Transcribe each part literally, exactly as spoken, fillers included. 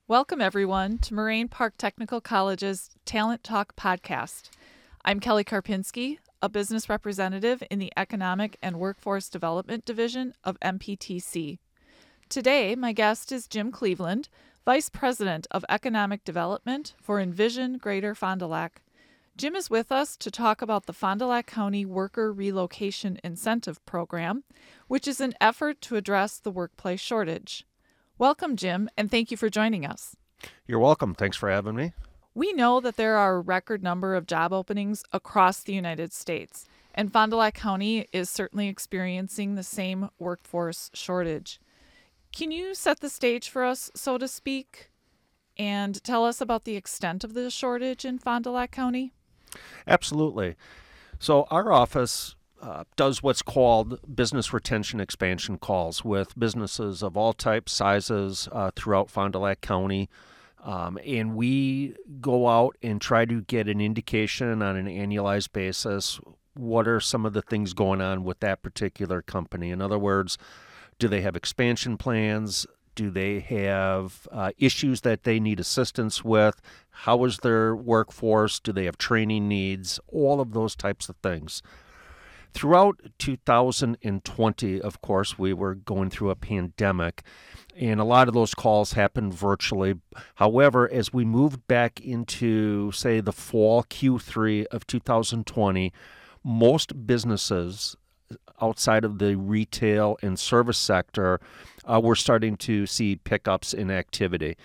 Welcome, everyone, to Moraine Park Technical College's Talent Talk podcast. I'm Kelly Karpinski, a business representative in the Economic and Workforce Development Division of M P T C. Today, my guest is Jim Cleveland, Vice President of Economic Development for Envision Greater Fond du Lac. Jim is with us to talk about the Fond du Lac County Worker Relocation Incentive Program, which is an effort to address the workplace shortage. Welcome, Jim, and thank you for joining us. You're welcome. Thanks for having me. We know that there are a record number of job openings across the United States, and Fond du Lac County is certainly experiencing the same workforce shortage. Can you set the stage for us, so to speak, and tell us about the extent of the shortage in Fond du Lac County? Absolutely. So our office uh, does what's called business retention expansion calls with businesses of all types, sizes uh, throughout Fond du Lac County. Um, and we go out and try to get an indication on an annualized basis. What are some of the things going on with that particular company? In other words, do they have expansion plans? Do they have uh, issues that they need assistance with? How is their workforce? Do they have training needs? All of those types of things. Throughout two thousand twenty, of course, we were going through a pandemic, and a lot of those calls happened virtually. However, as we moved back into, say, the fall Q three of two thousand twenty, most businesses outside of the retail and service sector, uh, we're starting to see pickups in activity.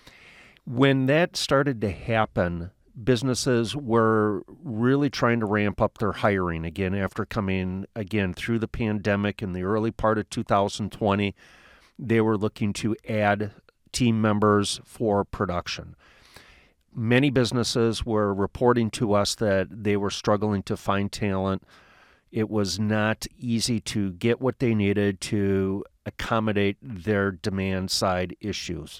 When that started to happen, businesses were really trying to ramp up their hiring again after coming, again, through the pandemic in the early part of two thousand twenty. They were looking to add team members for production. Many businesses were reporting to us that they were struggling to find talent. It was not easy to get what they needed to accommodate their demand side issues.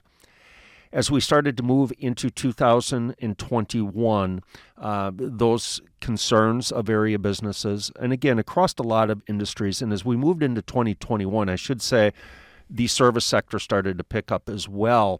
As we started to move into two thousand twenty-one, uh, those concerns of area businesses, and again, across a lot of industries, and as we moved into twenty twenty-one, I should say, the service sector started to pick up as well.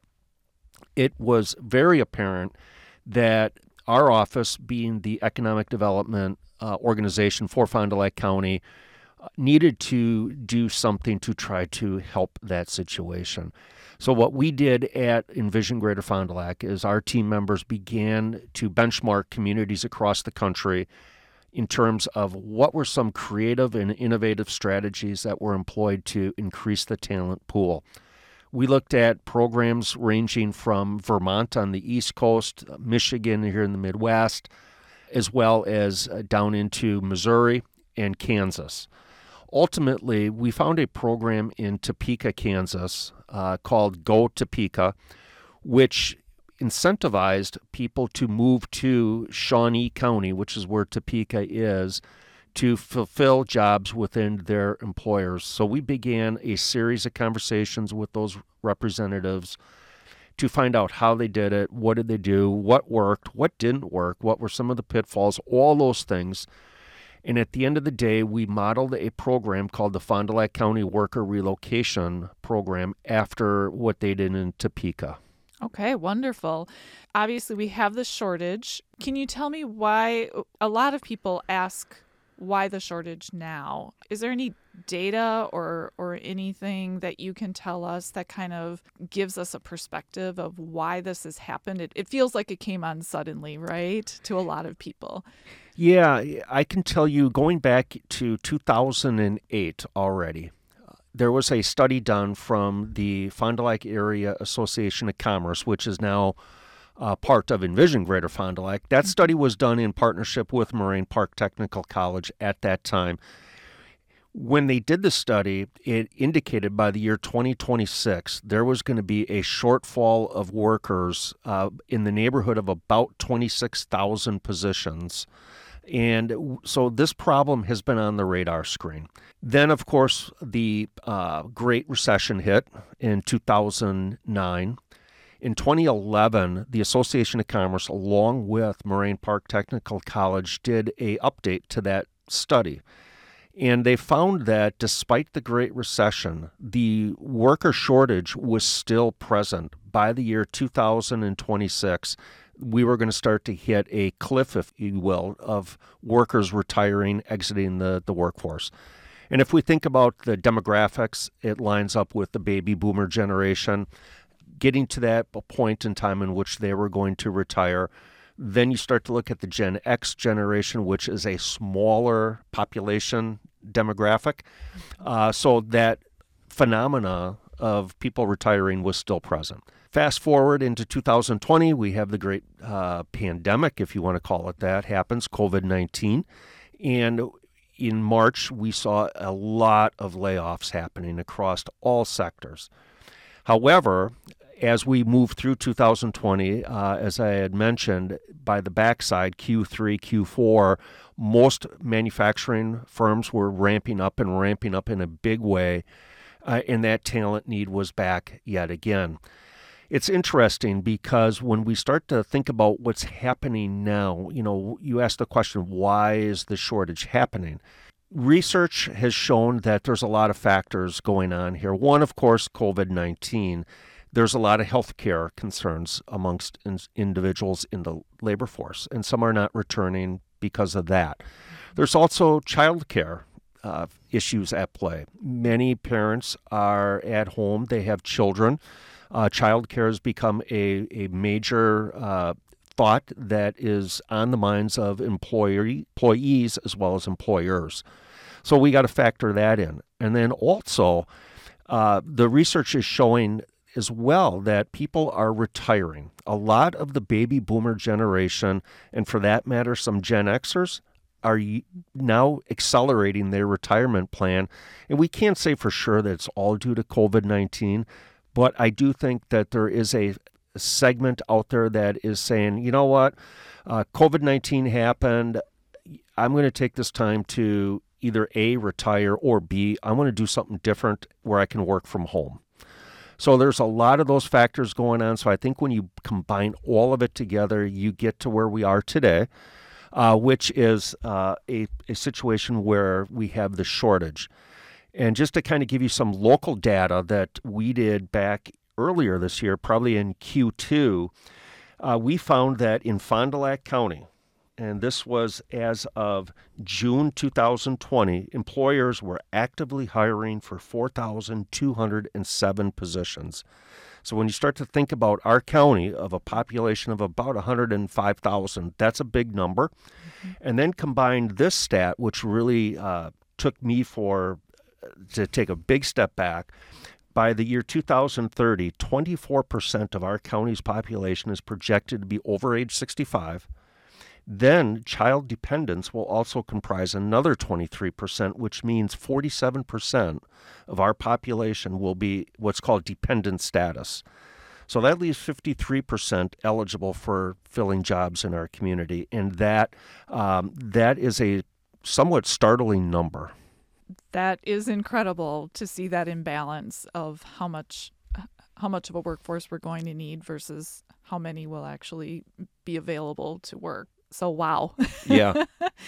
It was very apparent that our office, being the economic development uh, organization for Fond du Lac County, uh, needed to do something to try to help that situation. So what we did at Envision Greater Fond du Lac is our team members began to benchmark communities across the country in terms of what were some creative and innovative strategies that were employed to increase the talent pool. We looked at programs ranging from Vermont on the East Coast, Michigan here in the Midwest, as well as down into Missouri and Kansas. Ultimately, we found a program in Topeka, Kansas, uh, called Go Topeka, which incentivized people to move to Shawnee County, which is where Topeka is, to fulfill jobs within their employers. So we began a series of conversations with those representatives to find out how they did it, what did they do, what worked, what didn't work, what were some of the pitfalls, all those things. And at the end of the day, we modeled a program called the Fond du Lac County Worker Relocation Program after what they did in Topeka. Okay, wonderful. Obviously, we have the shortage. Can you tell me why a lot of people ask why the shortage now? Is there any data or or anything that you can tell us that kind of gives us a perspective of why this has happened? It, it feels like it came on suddenly, right, to a lot of people. Yeah, I can tell you, going back to two thousand eight already, there was a study done from the Fond du Lac Area Association of Commerce, which is now uh, part of Envision Greater Fond du Lac. That study was done in partnership with Moraine Park Technical College at that time. When they did the study, it indicated by the year twenty twenty-six, there was going to be a shortfall of workers uh, in the neighborhood of about twenty-six thousand positions. And so this problem has been on the radar screen. Then, of course, the uh, Great Recession hit in two thousand nine. In twenty eleven, the Association of Commerce, along with Moraine Park Technical College, did a update to that study. And they found that despite the Great Recession, the worker shortage was still present. By the year two thousand twenty-six, we were going to start to hit a cliff, if you will, of workers retiring, exiting the, the workforce. And if we think about the demographics, it lines up with the baby boomer generation, getting to that point in time in which they were going to retire. Then you start to look at the Gen X generation, which is a smaller population demographic. Uh, so that phenomena of people retiring was still present. Fast forward into two thousand twenty, we have the great uh, pandemic, if you want to call it that, happens, covid nineteen. And in March, we saw a lot of layoffs happening across all sectors. However, as we move through two thousand twenty, uh, as I had mentioned, by the backside, Q three, Q four, most manufacturing firms were ramping up and ramping up in a big way, uh, and that talent need was back yet again. It's interesting because when we start to think about what's happening now, you know, you ask the question, why is the shortage happening? Research has shown that there's a lot of factors going on here. One, of course, covid nineteen. There's a lot of healthcare concerns amongst in- individuals in the labor force, and some are not returning because of that. There's also childcare uh, issues at play. Many parents are at home. They have children. Uh, childcare has become a, a major uh, thought that is on the minds of employee, employees as well as employers. So we got to factor that in. And then also, uh, the research is showing as well that people are retiring. A lot of the baby boomer generation, and for that matter, some Gen Xers, are now accelerating their retirement plan. And we can't say for sure that it's all due to covid nineteen, but I do think that there is a segment out there that is saying, you know what, uh, covid nineteen happened. I'm going to take this time to either A, retire, or B, I want to do something different where I can work from home. So there's a lot of those factors going on. So I think when you combine all of it together, you get to where we are today, uh, which is uh, a, a situation where we have the shortage. And just to kind of give you some local data that we did back earlier this year, probably in Q two, uh, we found that in Fond du Lac County, and this was as of June two thousand twenty, employers were actively hiring for four thousand two hundred seven positions. So when you start to think about our county of a population of about one hundred five thousand, that's a big number. Mm-hmm. And then combine this stat, which really uh, took me for to take a big step back. By the year two thousand thirty, twenty-four percent of our county's population is projected to be over age sixty-five. Then child dependents will also comprise another twenty-three percent, which means forty-seven percent of our population will be what's called dependent status. So that leaves fifty-three percent eligible for filling jobs in our community, and that um, that is a somewhat startling number. That is incredible to see that imbalance of how much how much of a workforce we're going to need versus how many will actually be available to work. So, wow. Yeah.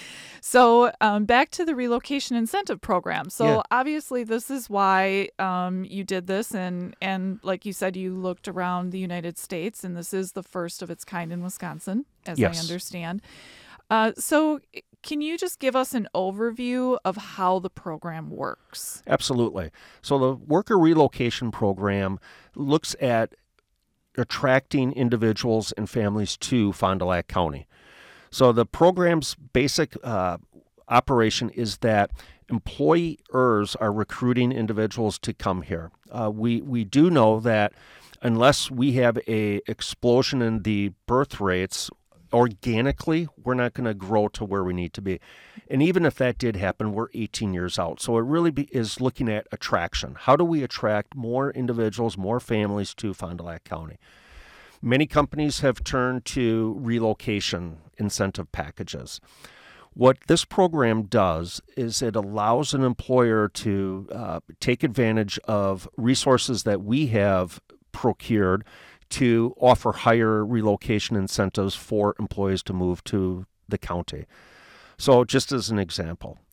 So um, back to the relocation incentive program. So yeah. obviously this is why um, you did this. And, and like you said, you looked around the United States, and this is the first of its kind in Wisconsin, as yes. I understand. Uh, so can you just give us an overview of how the program works? Absolutely. So the worker relocation program looks at attracting individuals and families to Fond du Lac County. So the program's basic uh, operation is that employers are recruiting individuals to come here. Uh, we we do know that unless we have a explosion in the birth rates organically, we're not going to grow to where we need to be. And even if that did happen, we're eighteen years out. So it really be, is looking at attraction. How do we attract more individuals, more families to Fond du Lac County? Many companies have turned to relocation incentive packages. What this program does is it allows an employer to uh, take advantage of resources that we have procured to offer higher relocation incentives for employees to move to the county. So just as an example,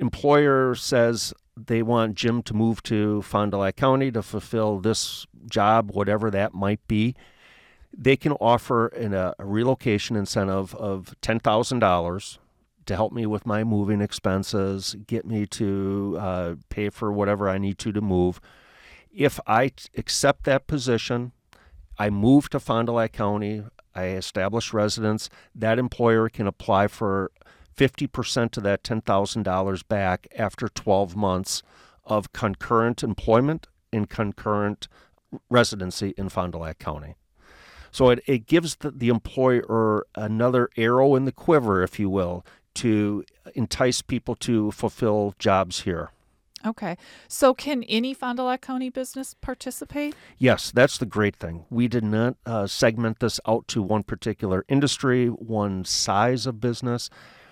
employer says they want Jim to move to Fond du Lac County to fulfill this job, whatever that might be, they can offer an, a, a relocation incentive of ten thousand dollars to help me with my moving expenses, get me to uh, pay for whatever I need to to move. If I t- accept that position, I move to Fond du Lac County, I establish residence, that employer can apply for fifty percent of that ten thousand dollars back after twelve months of concurrent employment and concurrent residency in Fond du Lac County. So it, it gives the, the employer another arrow in the quiver, if you will, to entice people to fulfill jobs here. Okay. So can any Fond du Lac County business participate? Yes, that's the great thing. We did not uh, segment this out to one particular industry, one size of business.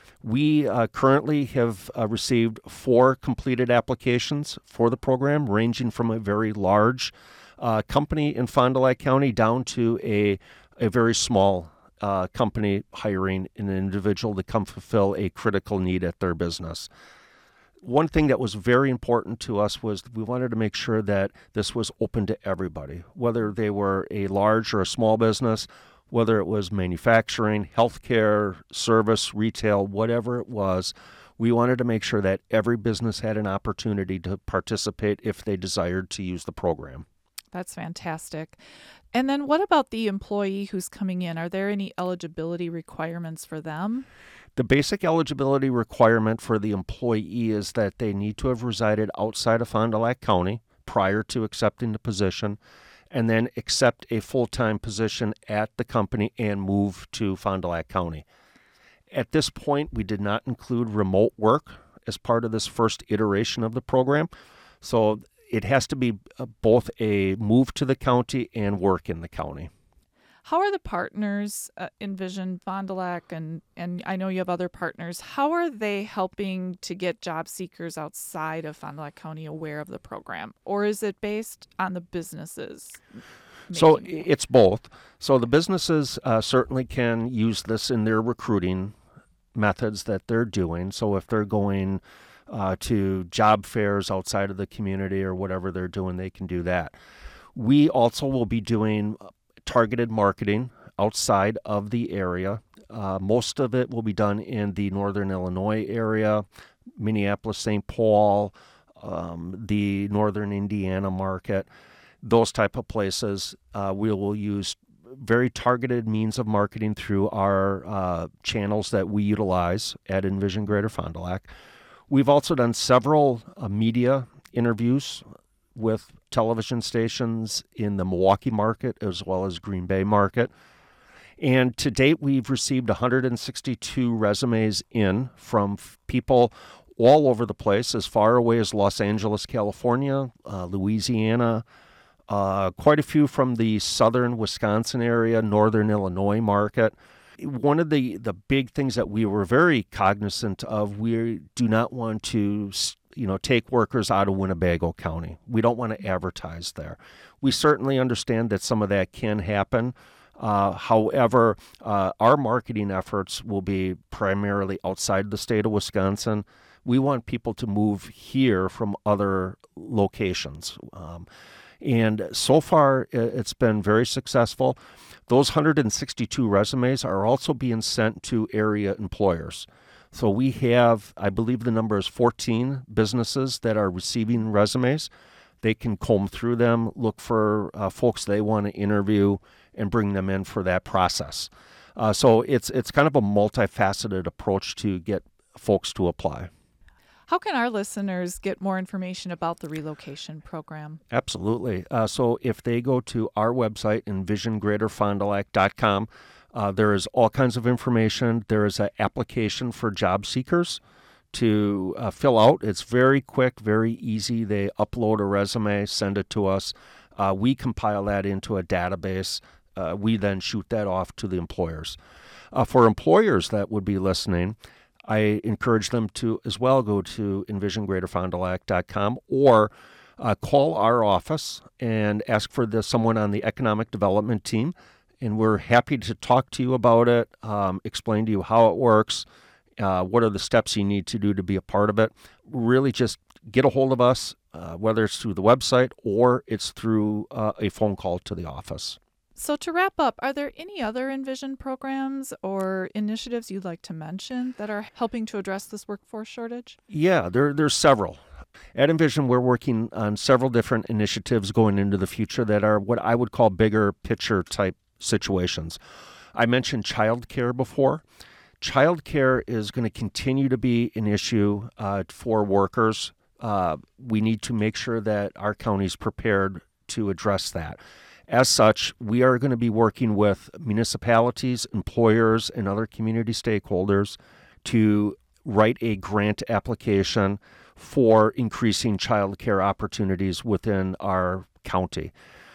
We uh, currently have uh, received four completed applications for the program, ranging from a very large uh, company in Fond du Lac County down to a, a very small uh, company hiring an individual to come fulfill a critical need at their business. One thing that was very important to us was we wanted to make sure that this was open to everybody, whether they were a large or a small business, whether it was manufacturing, healthcare, service, retail, whatever it was. We wanted to make sure that every business had an opportunity to participate if they desired to use the program. That's fantastic. And then what about the employee who's coming in? Are there any eligibility requirements for them? The basic eligibility requirement for the employee is that they need to have resided outside of Fond du Lac County prior to accepting the position, and then accept a full-time position at the company and move to Fond du Lac County. At this point, we did not include remote work as part of this first iteration of the program, so it has to be both a move to the county and work in the county. How are the partners, uh, Envision, Fond du Lac, and, and I know you have other partners, how are they helping to get job seekers outside of Fond du Lac County aware of the program? Or is it based on the businesses? So making- it's both. So the businesses uh, certainly can use this in their recruiting methods that they're doing. So if they're going uh, to job fairs outside of the community or whatever they're doing, they can do that. We also will be doing targeted marketing outside of the area. Uh, most of it will be done in the Northern Illinois area, Minneapolis, Saint Paul, um, the Northern Indiana market, those type of places. Uh, we will use very targeted means of marketing through our uh, channels that we utilize at Envision Greater Fond du Lac. We've also done several uh, media interviews with television stations in the Milwaukee market as well as Green Bay market. And to date, we've received one hundred sixty-two resumes in from f- people all over the place, as far away as Los Angeles, California, uh, Louisiana, uh, quite a few from the southern Wisconsin area, northern Illinois market. One of the, the big things that we were very cognizant of, we do not want to you know, take workers out of Winnebago County. We don't want to advertise there. We certainly understand that some of that can happen. Uh, however, uh, our marketing efforts will be primarily outside the state of Wisconsin. We want people to move here from other locations. Um, and so far, it's been very successful. Those one hundred sixty-two resumes are also being sent to area employers. So we have, I believe the number is fourteen businesses that are receiving resumes. They can comb through them, look for uh, folks they want to interview, and bring them in for that process. Uh, so it's it's kind of a multifaceted approach to get folks to apply. How can our listeners get more information about the relocation program? Absolutely. Uh, so if they go to our website, envision greater fond du lac dot com, Uh, there is all kinds of information. There is an application for job seekers to uh, fill out. It's very quick, very easy. They upload a resume, send it to us. Uh, we compile that into a database. Uh, we then shoot that off to the employers. Uh, for employers that would be listening, I encourage them to as well go to envision greater fond du lac dot com or uh, call our office and ask for the, someone on the economic development team. And we're happy to talk to you about it, um, explain to you how it works, uh, what are the steps you need to do to be a part of it. really just get a hold of us, uh, whether it's through the website or it's through uh, a phone call to the office. So to wrap up, are there any other Envision programs or initiatives you'd like to mention that are helping to address this workforce shortage? Yeah, there there's several. At Envision, we're working on several different initiatives going into the future that are what I would call bigger picture type situations. I mentioned childcare before. Childcare is going to continue to be an issue uh, for workers. Uh, we need to make sure that our county is prepared to address that. As such, we are going to be working with municipalities, employers, and other community stakeholders to write a grant application for increasing childcare opportunities within our county.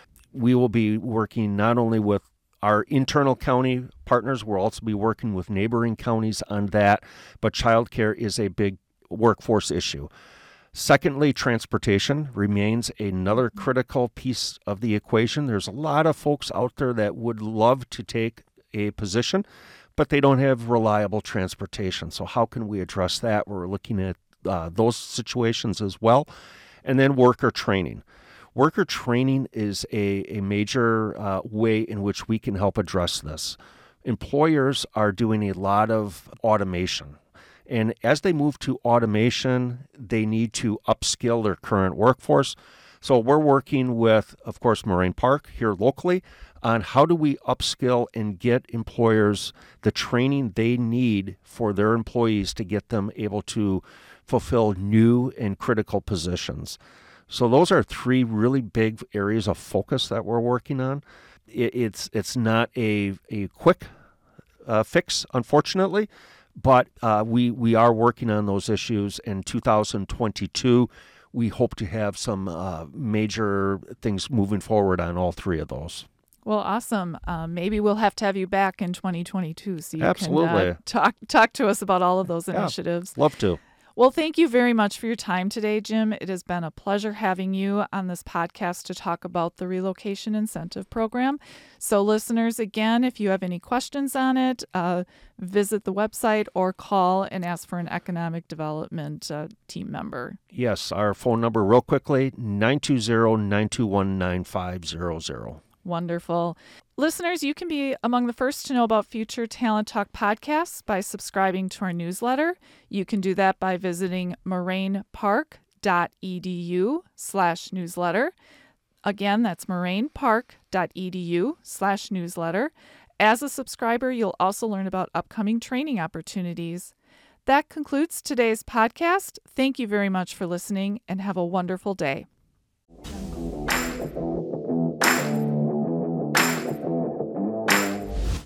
We will be working not only with our internal county partners, we'll also be working with neighboring counties on that, but childcare is a big workforce issue. Secondly, transportation remains another critical piece of the equation. There's a lot of folks out there that would love to take a position, but they don't have reliable transportation. So how can we address that? We're looking at uh, those situations as well. And then worker training. Worker training is a, a major uh, way in which we can help address this. Employers are doing a lot of automation. And as they move to automation, they need to upskill their current workforce. So we're working with, of course, Moraine Park here locally on how do we upskill and get employers the training they need for their employees to get them able to fulfill new and critical positions. So those are three really big areas of focus that we're working on. It, it's it's not a, a quick uh, fix, unfortunately. But uh, we, we are working on those issues. In two thousand twenty-two, we hope to have some uh, major things moving forward on all three of those. Well, awesome. Um, maybe we'll have to have you back in twenty twenty-two so you Absolutely. can uh, talk, talk to us about all of those Yeah, initiatives. love to. Well, thank you very much for your time today, Jim. It has been a pleasure having you on this podcast to talk about the Relocation Incentive Program. So listeners, again, if you have any questions on it, uh, visit the website or call and ask for an economic development uh, team member. Yes, our phone number real quickly, nine two zero, nine two one, nine five zero zero. Wonderful. Listeners, you can be among the first to know about future Talent Talk podcasts by subscribing to our newsletter. You can do that by visiting morainepark.edu slash newsletter. Again, that's morainepark.edu slash newsletter. As a subscriber, you'll also learn about upcoming training opportunities. That concludes today's podcast. Thank you very much for listening and have a wonderful day.